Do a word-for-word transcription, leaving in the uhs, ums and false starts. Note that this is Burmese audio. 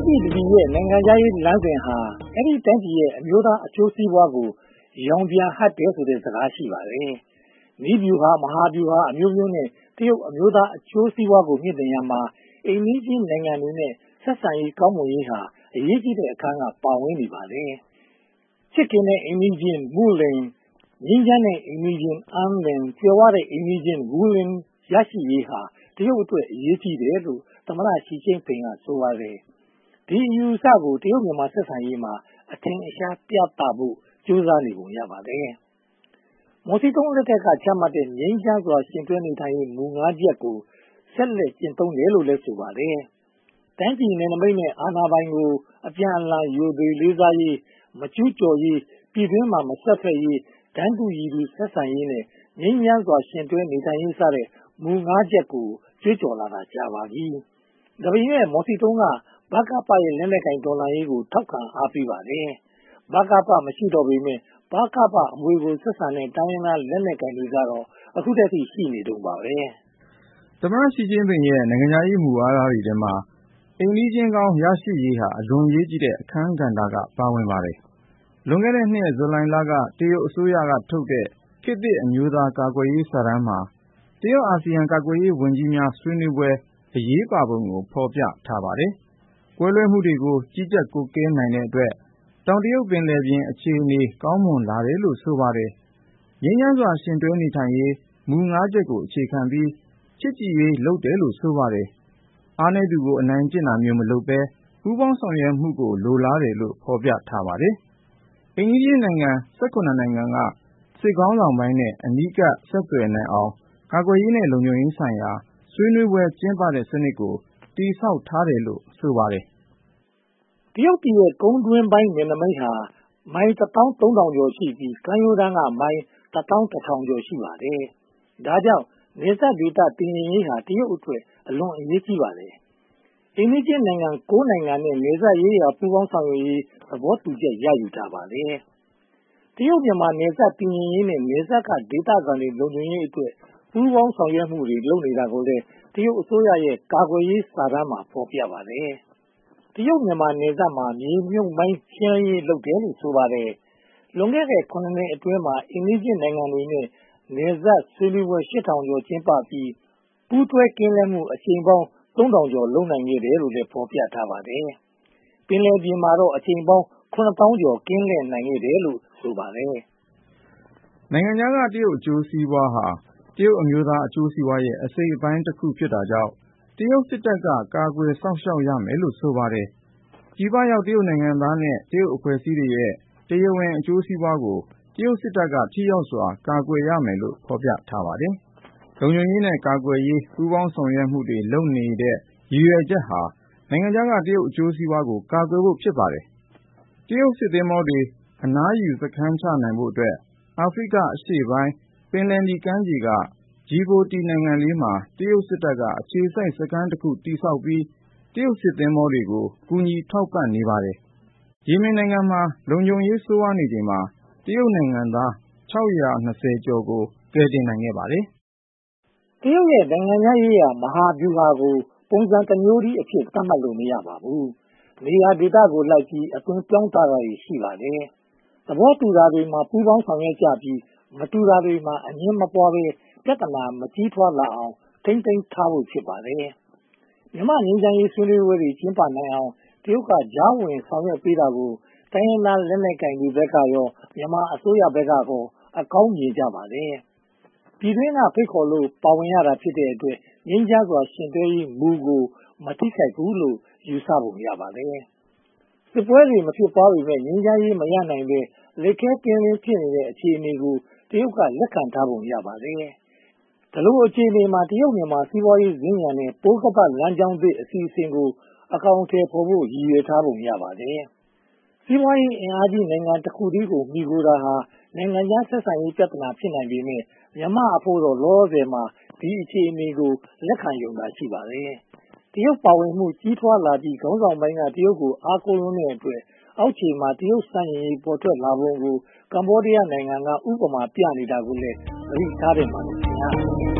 ပြည်တပြည်ရဲ့နိုင်ငံခြားရေးလမ်းစဉ်ဟာအဲ့ဒီတိုင်းပြည်ရဲ့အမျိုးသားအကျိုးစီးပွားကိုရောင်ပြန်ဟပ်တယ်ဆိုတဲ့စကားရှိပါတယ်။ဤဗျူဟာမဟာဗျူဟာအမျိုးမျိုးနဲ့တရုတ်အမျိုးသားအကျိုးစီးပွားကိုမြင့်တင်ရမှာအိမ်နီးချင်းနိုင်ငံတွေနဲ့ဆက်ဆံရေးကောင်းမွန်ရေးဟာအရေးကြီးတဲ့အခန်းကပါဝင်နေပါတယ်။ချစ်ခင်တဲ့အိမ်နီးချင်းမူလင်ငြိမ်းချမ်းတဲ့အိမ်နီးချင်းအမ်းလင်ကြွယ်ဝတဲ့အိမ်နီးချင်းဝူလင်ရရှိရေးဟာတရုတ်အတွက်အရေးကြီးတယ်လို့သမ္မတရှီကျင့်ဖိန်ကဆိုပါတယ်။ဒီအယူအဆကိုတရုတ်မြန်မာဆက်ဆံရေးမှာအထင်အရှားပြသဖို့ကြိုးစားနေပုံရပါတယ်။မော်စီတုံးလက်ထက်ကချမှတ်တဲ့ငြိမ်းချမ်းစွာရှင်တွဲနေထိုင်ရေးမူငါးချက်ကိုဆက်လက်ကျင့်သုံးတယ်လို့လည်းဆိုပါတယ်။တိုင်းပြည်နယ်နိမိတ်နဲ့အာဏာပိုင်ကိုအပြန်အလှန်ယူသေးလေးစားရေးမကျူးကျော်ရေးပြည်တွင်းမှာမဆက်ဖက်ရေးတန်းတူရည်သူဆက်ဆံရေးနဲ့ငြိမ်းချမ်းစွာရှင်တွဲနေထိုင်ရေးစတဲ့မူငါးချက်ကိုကြွေးကြော်လာတာကြာပါပြီ။ဒါပေမဲ့မော်စီတုံးကဗကပရဲ့လက်နက်ကင်တော်လှန်ရေးကိုထောက်ခံအားပေးပါတယ်။ဗကပမရှိတော့ပေမဲ့ဗကပအမွေကိုဆက်ဆံတဲ့တိုင်းရင်းသားလက်နက်ကင်တွေကတော့အခုတည်းကရှိနေတုန်းပါပဲ။သမ္မတရှီကျင့်ဖိန်ရဲ့နိုင်ငံခြားရေးမူဝါဒတွေထဲမှာအိမ်နီးချင်းကောင်းရရှိရေးဟာအလွန်ရေးကြီးတဲ့အခန်းကဏ္ဍကပါဝင်ပါတယ်။လွန်ခဲ့တဲ့နှစ်ဇူလိုင်လကတရုတ်အစိုးရကထုတ်တဲ့ခေတ်သစ်အမျိုးသားကာကွယ်ရေးစာတမ်းမှာတရုတ်အာဆီယံကာကွယ်ရေးဝန်ကြီးများဆွေးနွေးပွဲအရေးပါပုံကိုဖော်ပြထားပါတယ်။ကွဲလွဲမှုတွေကိုကြီးကြပ်ကွပ်ကဲနိုင်တဲ့အတွက်တောင်တရုတ်ပင်လယ်ပြင်အခြေအနေကောင်းမွန်လာတယ်လို့ဆိုပါတယ်။ငြိမ်းချမ်းစွာရှင်တွဲနေထိုင်ရေးမူငါးချက်ကိုအခြေခံပြီးချစ်ကြည်ရေးလုပ်တယ်လို့ဆိုပါတယ်။အားနည်းသူကိုအနိုင်ကျင့်တာမျိုးမလုပ်ဘဲပူးပေါင်းဆောင်ရွက်မှုကိုလိုလားတယ်လို့ဖော်ပြထားပါတယ်။အိမ်နီးချင်းနိုင်ငံ၁၇နိုင်ငံကစစ်ခေါင်းဆောင်ပိုင်းနဲ့အနီးကပ်ဆက်သွယ်နိုင်အောင်ကာကွယ်ရေးနဲ့လုံခြုံရေးဆိုင်ရာဆွေးနွေးပွဲကျင်းပတဲ့စနစ်ကိုတည်ဆောက်ထားတယ်လို့ဆိုပါတယ်။တရုတ်ပြည်ရဲ့ကုန်းတွင်းပိုင်းနယ်နိမိတ်ဟာမိုင်တစ်သောင်းသုံးထောင်ကျော်ရှိပြီးကမ်းရိုးတန်းကမိုင်တစ်သောင်းတစ်ထောင်ကျော်ရှိပါတယ်။ဒါကြောင့်နယ်စပ်ဒေသတည်ငြိမ်ရေးဟာတရုတ်အတွက်အလွန်အရေးကြီးပါတယ်။အိမ်နီးချင်းနိုင်ငံကိုးနိုင်ငံနဲ့နယ်စပ်ရေးရာပူးပေါင်းဆောင်ရွက်ရေးသဘောတူချက်ရယူထားပါတယ်။တရုတ်မြန်မာနယ်စပ်တည်ငြိမ်ရေးနဲ့နယ်စပ်ကဒေသခံတွေလုံခြုံရေးအတွက်ပူးပေါင်းဆောင်ရွက်မှုတွေလုပ်နေတာကိုလည်းတရုတ်အစိုးရရဲ့ကာကွယ်ရေးစာတမ်းမှာဖော်ပြပါတယ်။တရုတ်မြန်မာနယ်စပ်မှာမြေမြုပ်မိုင်းရှင်းရေးလုပ်တယ်လို့ဆိုပါတယ်။လွန်ခဲ့တဲ့ခုနှစ်အတွင်းမှာအိမ်နီးချင်းနိုင်ငံတွေနဲ့နယ်စပ်ဆွေးနွေးပွဲရှစ်ထောင်ကျော်ကျင်းပပြီးပူးတွဲကင်းလှည့်မှုအချိန်ပေါင်းသုံးထောင်ကျော်လုပ်နိုင်ခဲ့တယ်လို့လည်းဖော်ပြထားပါတယ်။ပင်လယ်ပြင်မှာတော့အချိန်ပေါင်းခုနှစ်သောင်းကျော်ကင်းလှည့်နိုင်ခဲ့တယ်လို့ဆိုပါတယ်။နိုင်ငံခြားကတရုတ်အကျိုးစီးပွားဟာတရုတ်အမျိုးသားအကျိုးစီးပွားရဲ့အစိတ်အပိုင်းတစ်ခုဖြစ်တာကြောင့်တရုတ်စစ်တပ်ကကာကွယ်စောင့်ရှောက်ရမယ်လို့ဆိုပါတယ်။ပြည်ပရောက်တရုတ်နိုင်ငံသားနဲ့တရုတ်အဖွဲ့အစည်းတွေရဲ့တရားဝင်အကျိုးစီးပွားကိုတရုတ်စစ်တပ်ကထိရောက်စွာကာကွယ်ရမယ်လို့ဖော်ပြထားပါတယ်။လုံခြုံရေးနဲ့ကာကွယ်ရေးပူးပေါင်းဆောင်ရွက်မှုတွေလုပ်နေတဲ့ရည်ရွယ်ချက်ဟာနိုင်ငံခြားကတရုတ်အကျိုးစီးပွားကိုကာကွယ်ဖို့ဖြစ်ပါတယ်။တရုတ်စစ်သင်္ဘောတွေအနားယူစခန်းချနိုင်ဖို့အတွက်အာဖရိကအရှေ့ပိုင်းပင်လယ်နီကမ်းခြေကဂျီဘိုတီနိုင်ငံလေးမှာတရုတ်စစ်တပ်ကအခြေစိုက်စခန်းတစ်ခုတည်ဆောက်ပြီးတရုတ်စစ်သင်္ဘောတွေကိုကူညီထောက်ပံ့နေပါတယ်။ယီမင်နိုင်ငံမှာလုံခြုံရေးဆိုးဝါးနေချိန်မှာတရုတ်နိုင်ငံသားခြောက်ရာ၂၀ကျော်ကိုကယ်တင်နိုင်ခဲ့ပါတယ်။တရုတ်ရဲ့နိုင်ငံခြားရေးရာမဟာဗျူဟာကိုပုံစံတစ်မျိုးတည်းအဖြစ်သတ်မှတ်လို့မရပါဘူး။နေရာဒေသကိုလိုက်ပြီးအသွင်ပြောင်းတာတွေရှိပါတယ်။သဘောတူတာတွေမှာပူးပေါင်းဆောင်ရွက်ကြပြီးမတူတာတွေမှာအငြင်းမပွားဘဲပြဿနာမကြီးထွားလာအောင်ထိန်းသိမ်းထားဖို့ဖြစ်ပါတယ်။မြန်မာငြိမ်းချမ်းရေးဆွေးနွေးပွဲတွေကျင်းပနိုင်အောင်တရုတ်ကကြားဝင်ဆောင်ရွက်ပေးတာကိုတိုင်းရင်းသားလက်နက်ကိုင်တွေဘက်ကရောမြန်မာအစိုးရဘက်ကရောအကောင်းမြင်ကြပါတယ်။ပြည်တွင်းကဖိတ်ခေါ်လို့ပါဝင်ရတာဖြစ်တဲ့အတွက်ငြိမ်းချမ်းစွာရှင်တွဲရေးမူကိုမထိခိုက်ဘူးလို့ယူဆပုံရပါတယ်။စစ်ပွဲတွေမဖြစ်ပွားပေမဲ့ငြိမ်းချမ်းရေးမရနိုင်ပဲလက်ခဲပြင်းပြင်းဖြစ်နေတဲ့အခြေအနေကိုတရုတ်ကလက်ခံထားပုံရပါတယ်။ဒီလိုအခြေအနေမှာတရုတ်မြန်မာစီးပွားရေးစင်္ကြန်နဲ့ပိုးကပတ်လမ်းကြောင်းသစ်အစီအစဉ်ကိုအကောင်အထည်ဖော်ဖို့ရည်ရွယ်ထားပုံရပါတယ်။စီးပွားရေးအင်အားကြီးနိုင်ငံတစ်ခုတည်းကိုမှီခိုတာဟာနိုင်ငံခြားဆက်ဆံရေးပြဿနာဖြစ်နိုင်ပေမဲ့မြန်မာအဖို့တော့လောလောဆယ်မှာဒီအခြေအနေကိုလက်ခံယုံတာရှိပါတယ်။တရုတ်ပါဝင်မှုကြီးထွားလာပြီးခေါင်းဆောင်ပိုင်းကတရုတ်ကိုအားကိုးလွန်းတဲ့အတွက်အောက်ခြေမှာတရုတ်စံရင်ရေးပေါ်ထွက်လာပုံကိုကမ္ဘောဒီးယားနိုင်ငံကဥပမာပြနေတာကိုလည်းသတိထားတယ်မှာဖြစ်ပါတယ်